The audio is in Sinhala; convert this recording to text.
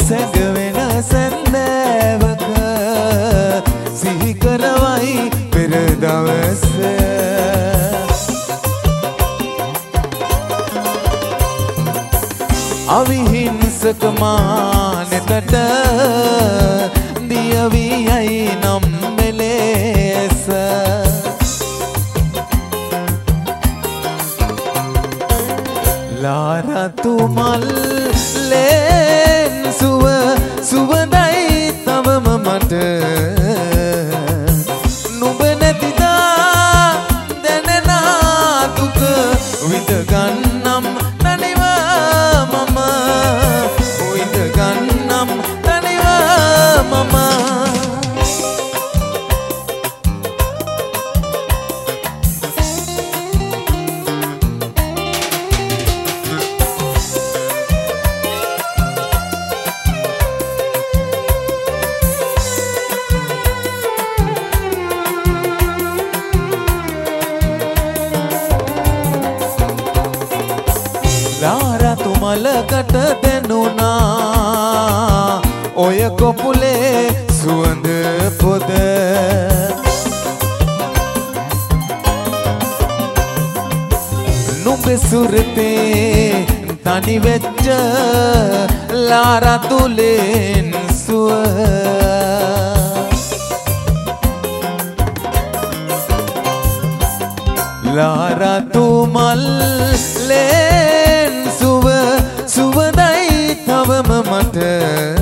සැඟවෙන සැන්දෑවක සිහි කරවයි පෙර දවස අවිහිංසක මානෙතට දියවී යයි නම් මෙලෙස ලාරතු මල්ලෙන් සුවඳයි තවම මට නුඹ නැතිදා දැනෙන දුක විඳගන්නම් තනිව මම විඳගන්නම් තනිව මම ලාරතු මලකට දෙනුනා ඔය කොපුලේ සුවඳ පොද නුඹේ සුරතේ තනි වෙච්ච ලාරතුලෙන් සුව ලාරතු මල්ලෙන් සුවඳයි තවම මට